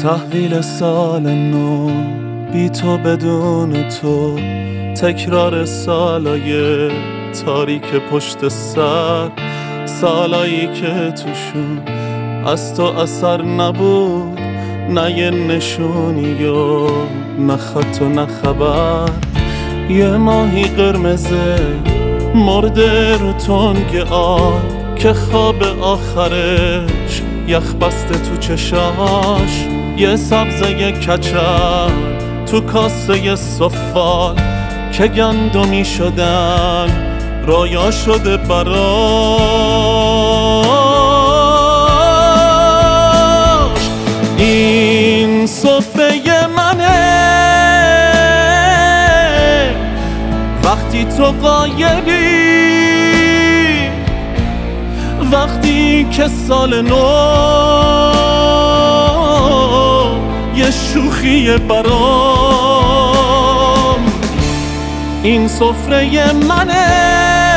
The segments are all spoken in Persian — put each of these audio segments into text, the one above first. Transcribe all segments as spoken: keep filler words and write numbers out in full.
تحویل سال نو بی تو بدون تو، تکرار سالای تاریک پشت سر، سالایی که توشون از تو اثر نبود، نه یه نشونی و نه خط و نه خبر. یه ماهی قرمزه مرده رو تنگ آب که خواب آخرش یخ بسته تو چشاش، یه سبزه کچل تو کاسه سفال که گندمی شدن رویا شده براش. این سفره منه وقتی تو غایبی، وقتی که سال نو یه شوخی برام. این سفره منه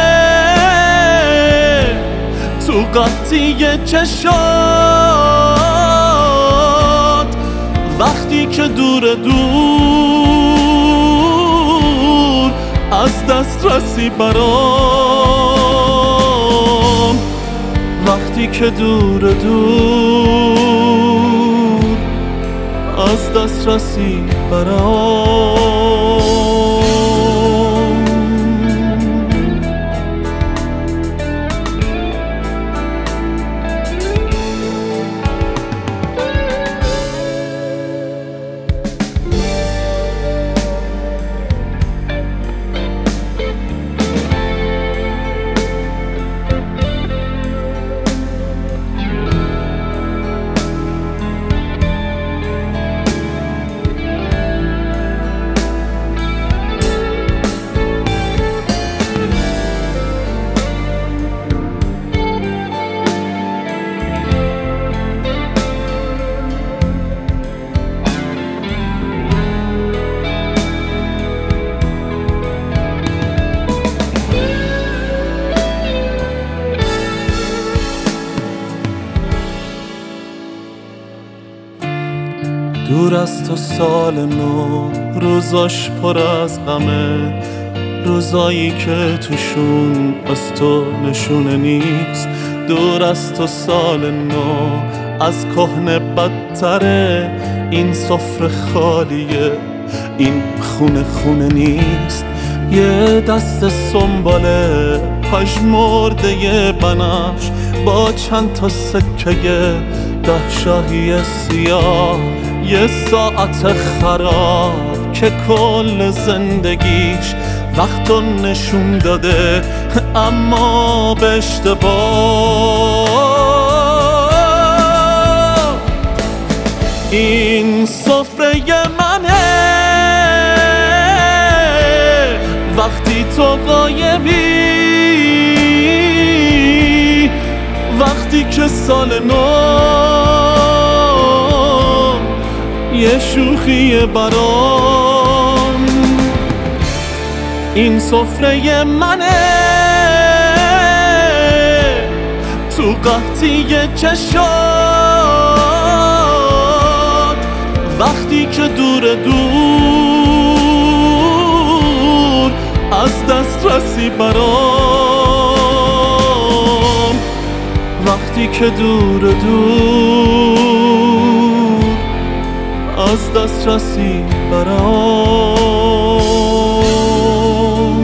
تو قطعی چشات، وقتی که دور دور از دست رسی برام، وقتی که دور دور از دست رسی برام. دور از تو سال نو روزاش پر از غمه، روزایی که توشون از تو نشونه نیست. دور از تو سال نو از کهنه بدتره، این سفره خالیه این خونه خونه نیست. یه دست سنباله پژمرده بنفش با چند تا سکه ده شاهی سیاه، یه ساعت خراب که کل زندگیش وقتو نشون داده اما به اشتباه. این سفره منه وقتی تو غایبی، وقتی که سال نو یه شوخی برام. این سفره منه تو قحطی چشات، وقتی که دور دور از دست رسی برام، وقتی که دور دور از دست رسی برام.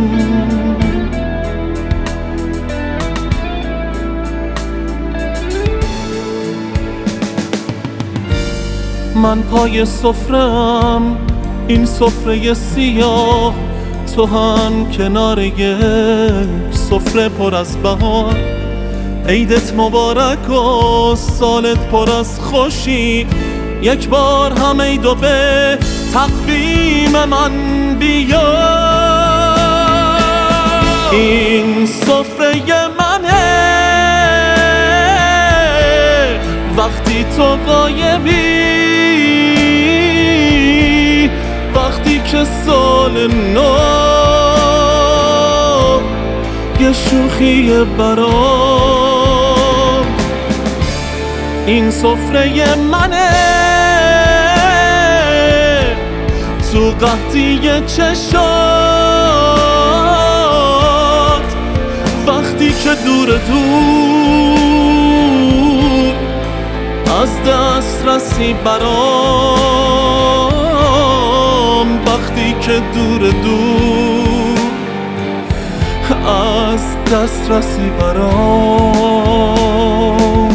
من پای سفره‌ام این سفره سیاه، تو هم کنار یک سفره پر از بهار. عیدت مبارک و سالت پر از خوشی، یک بار هم عیدو به تقویم من بیا. این سفره منه وقتی تو غایبی، وقتی که سال نو یه شوخی برام. این سفره منه قحطی چشات وقتی که دور دور از دست رسی برام، وقتی که دور دور از دست رسی برام.